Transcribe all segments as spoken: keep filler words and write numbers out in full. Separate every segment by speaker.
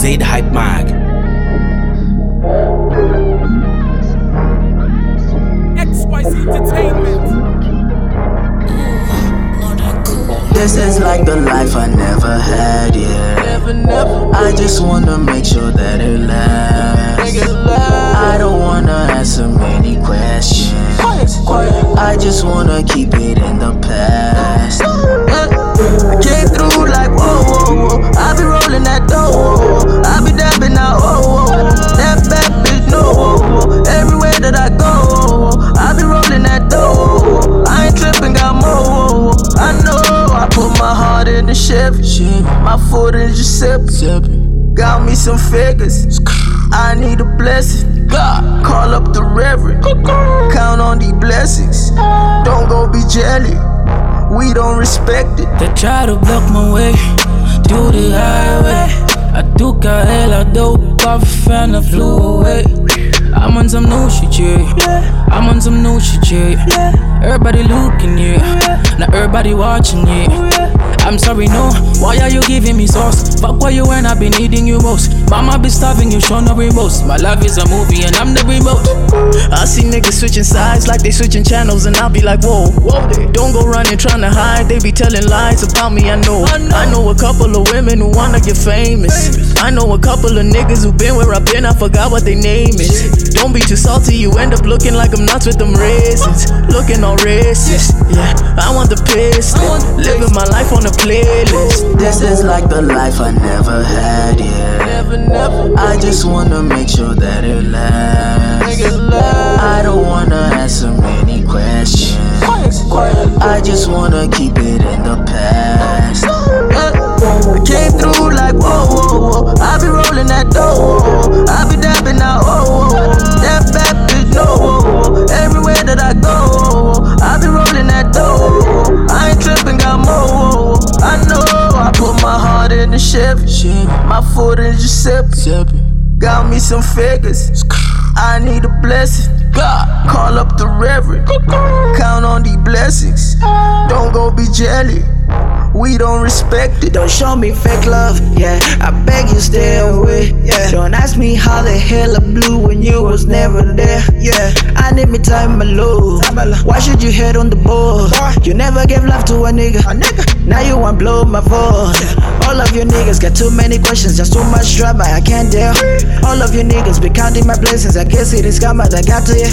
Speaker 1: Zaid Hype Mag.
Speaker 2: X Y Z Entertainment.
Speaker 3: This is like the life I never had, yeah.
Speaker 4: Never, never.
Speaker 3: I just wanna make sure that it lasts.
Speaker 4: Make it last.
Speaker 3: I don't wanna answer many questions.
Speaker 4: Quiet, quiet.
Speaker 3: I just wanna keep it in the past.
Speaker 4: I came through like whoa, whoa, whoa. I be rolling that dough, whoa, whoa. I be dabbing out, oh, whoa, whoa. That bad bitch, no, whoa, whoa. Everywhere that I go, whoa, whoa. I be rolling that dough, whoa, whoa. I ain't tripping, got more, whoa, whoa. I know I put my heart in the Chevy, my foot in just sippin'. Got me some figures, I need a blessing. God, call up the reverend, count on these blessings. Don't go be jelly, we don't respect it.
Speaker 5: They try to block my way, do the highway. I took a hella dope off and I flew away. I'm on some new shit, yeah. I'm on some new shit, yeah. Everybody looking, yeah. Now everybody watching, yeah. I'm sorry, no. Why are you giving me sauce? Fuck why you when I been needing you most. Mama be starving, you show no remorse. My life is a movie and I'm the remote.
Speaker 4: I see niggas switching sides like they switching channels, and I'll be like, whoa, whoa. Don't go running trying to hide. They be telling lies about me. I know. I know a couple of women who wanna get famous. I know a couple of niggas who been where I've been. I forgot what they name is. Don't be too salty. You end up looking like I'm nuts with them raisins. Looking all racist. Yeah, I want the piston. Living my life on the playlist.
Speaker 3: This is like the life I never had, yeah.
Speaker 4: Never, never.
Speaker 3: I just wanna make sure that it lasts.
Speaker 4: Make it last.
Speaker 3: I don't wanna answer many questions.
Speaker 4: Quiet, quiet.
Speaker 3: I just wanna keep it in the past.
Speaker 4: I came through like whoa, whoa, whoa. I be rolling that dough, whoa, whoa. I be dabbing out, oh, whoa, whoa. That bad bitch, no, whoa, whoa. Everywhere that I go, whoa, whoa. I be rolling that dough, whoa, whoa. I ain't tripping, got more, whoa, whoa. I know I put my heart in the Chevy, my foot in just sippin'. Got me some figures, I need a blessing. God, call up the reverend, count on these blessings. Don't go be jelly, we don't respect it.
Speaker 6: Don't show me fake love, yeah. I beg you stay away, yeah. Don't ask me how the hell I blew when you was never there, yeah. I need me time alone. Why should you hate on the board? You never gave love to a nigga. Now you want blow my voice. All of you niggas got too many questions, just too much drama, I can't deal. All of you niggas be counting my blessings. I guess it is karma that got to you.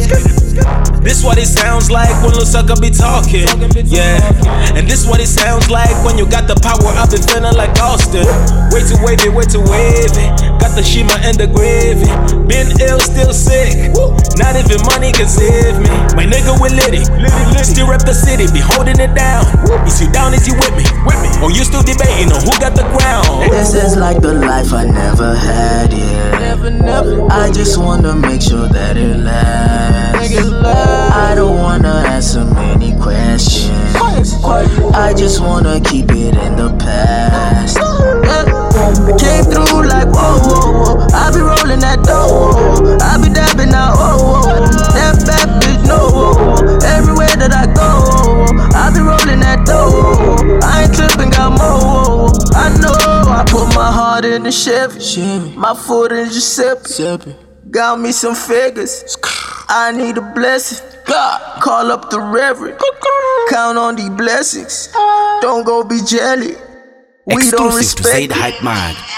Speaker 1: This what it sounds like when Lil Sucker be talking, yeah. And this what it sounds like when you got the power. I've been feeling like Austin. Way too wavy, way too wavy. Got the shima and the gravy. Been ill, still sick. Not even money can save me. My nigga with Liddy, still rep the city, be holding it down. Is you down, is you with me? Or you still debating on who got the ground?
Speaker 3: This is like the life I never had, yeah.
Speaker 4: Never, never.
Speaker 3: I just wanna make sure that it lasts.
Speaker 4: Make it last.
Speaker 3: I don't wanna answer many questions.
Speaker 4: Quiet, quiet.
Speaker 3: I just wanna keep it in the past.
Speaker 4: I came through like whoa, whoa, whoa. I be rolling that dough, whoa, whoa. I be dabbing out, oh, whoa, whoa. That bad bitch, no, whoa, whoa. Everywhere that I go, whoa, whoa. I be rolling that dough, whoa, whoa. I ain't tripping, got more, whoa, whoa. I know I put my heart in the Chevy, my foot in just sippin'. Got me some figures, I need a blessing. God, call up the reverend, count on these blessings. Don't go be jelly, we don't
Speaker 1: Exclusive to
Speaker 4: respect
Speaker 1: Zaid
Speaker 4: it.
Speaker 1: Hype Mag.